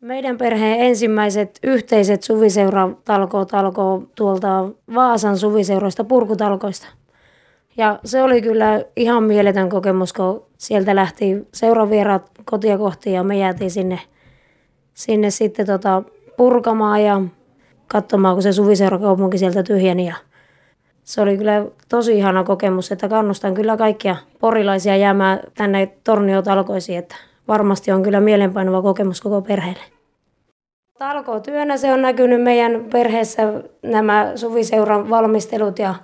Meidän perheen ensimmäiset yhteiset suviseuratalkoot alkoi tuolta Vaasan suviseuroista purkutalkoista. Ja se oli kyllä ihan mieletön kokemus, kun sieltä lähti seuravieraat kotia kohti ja me jäätiin sinne sitten purkamaan ja katsomaan, kun se suviseurakaupunki sieltä tyhjeni. Ja se oli kyllä tosi ihana kokemus, että kannustan kyllä kaikkia porilaisia jäämään tänne Torniotalkoisiin, että varmasti on kyllä mielenpainuva kokemus koko perheelle. Talkootyönä se on näkynyt meidän perheessä nämä suviseuran valmistelut ja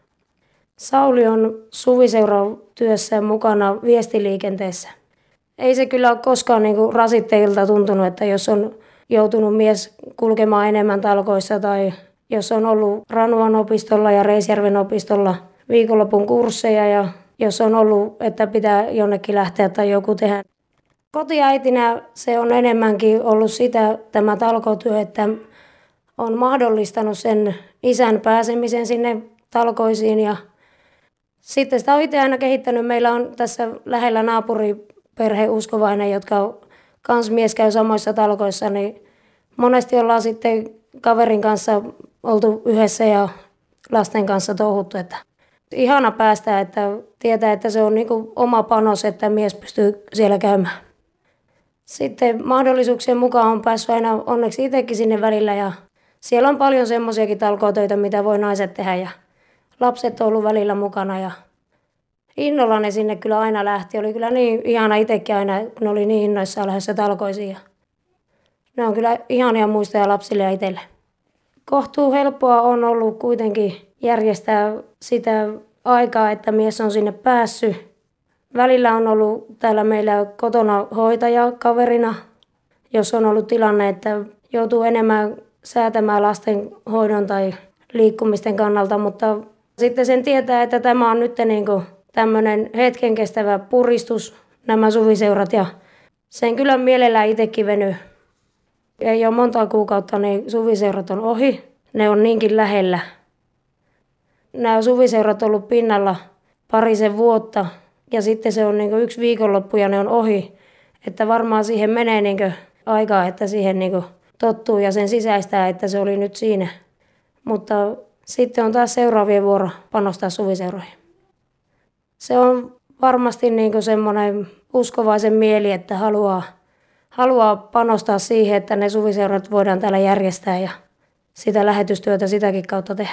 Sauli on suviseuran työssä mukana viestiliikenteessä. Ei se kyllä ole koskaan rasitteilta tuntunut, että jos on joutunut mies kulkemaan enemmän talkoissa tai jos on ollut Ranuan opistolla ja Reisjärven opistolla viikonlopun kursseja ja jos on ollut, että pitää jonnekin lähteä tai joku tehdä. Kotiäitinä se on enemmänkin ollut sitä tämä talkootyö, että on mahdollistanut sen isän pääsemisen sinne talkoisiin ja sitten sitä on itse aina kehittänyt. Meillä on tässä lähellä naapuriperhe uskovainen, jotka kans mies käy samoissa talkoissa, niin monesti ollaan sitten kaverin kanssa oltu yhdessä ja lasten kanssa touhuttu. Että ihana päästä, että tietää, että se on oma panos, että mies pystyy siellä käymään. Sitten mahdollisuuksien mukaan on päässyt aina onneksi itsekin sinne välillä ja siellä on paljon semmoisiakin talkootöitä, mitä voi naiset tehdä ja lapset on ollut välillä mukana ja innolla ne sinne kyllä aina lähti. Oli kyllä niin ihana itsekin aina, kun ne oli niin innoissaan lähdössä talkoisiin. Ne on kyllä ihania muistoja lapsille ja itselle. Kohtuu helppoa on ollut kuitenkin järjestää sitä aikaa, että mies on sinne päässyt. Välillä on ollut täällä meillä kotona hoitaja kaverina, jos on ollut tilanne, että joutuu enemmän säätämään lasten hoidon tai liikkumisten kannalta, mutta sitten sen tietää, että tämä on nyt tämmöinen hetken kestävä puristus, nämä suviseurat ja sen kyllä mielellään itsekin venyy. Ei ole monta kuukautta, niin suviseurat on ohi, ne on niinkin lähellä. Nämä suviseurat on ollut pinnalla parisen vuotta. Ja sitten se on yksi viikonloppu ja ne on ohi. Että varmaan siihen menee aikaa, että siihen tottuu ja sen sisäistää, että se oli nyt siinä. Mutta sitten on taas seuraavien vuoro panostaa suviseuroihin. Se on varmasti semmoinen uskovaisen mieli, että haluaa panostaa siihen, että ne suviseurat voidaan täällä järjestää ja sitä lähetystyötä sitäkin kautta tehdä.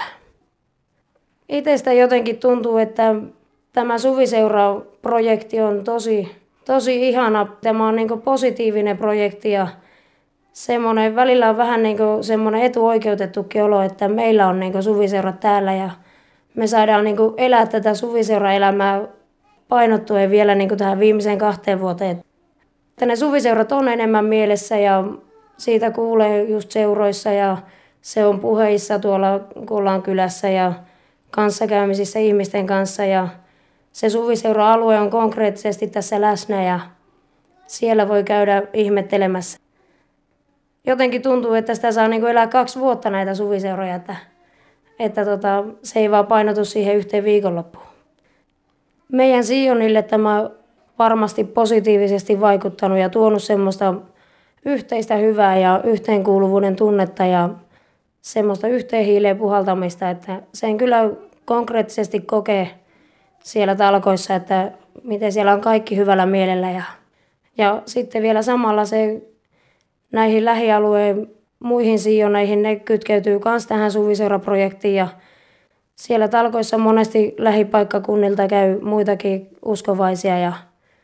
Itsestä jotenkin tuntuu, että tämä suviseura-projekti on tosi ihana. Tämä on positiivinen projekti ja semmoinen, välillä on vähän semmoinen etuoikeutettukin olo, että meillä on suviseurat täällä ja me saadaan elää tätä suviseuraelämää painottuen vielä tähän viimeiseen 2 vuoteen. Että ne suviseurat on enemmän mielessä ja siitä kuulee just seuroissa ja se on puheissa tuolla, kun ollaan kylässä ja kanssakäymisissä ihmisten kanssa ja se suviseura-alue on konkreettisesti tässä läsnä ja siellä voi käydä ihmettelemässä. Jotenkin tuntuu, että sitä saa elää 2 vuotta näitä suviseuroja, että se ei vaan painotu siihen yhteen viikonloppuun. Meidän Sionille tämä varmasti positiivisesti vaikuttanut ja tuonut semmoista yhteistä hyvää ja yhteenkuuluvuuden tunnetta ja semmoista yhteen hiileen puhaltamista, että sen kyllä konkreettisesti kokee siellä talkoissa, että miten siellä on kaikki hyvällä mielellä ja sitten vielä samalla se näihin lähialueen muihin siioneihin ne kytkeytyy myös tähän suviseuraprojektiin ja siellä talkoissa monesti lähipaikkakunnilta käy muitakin uskovaisia ja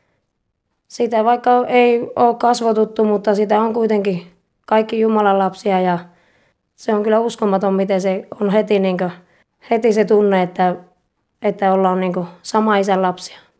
sitä vaikka ei ole kasvatuttu, mutta sitä on kuitenkin kaikki Jumalan lapsia ja se on kyllä uskomaton, miten se on heti se tunne, että ollaan sama isän lapsia.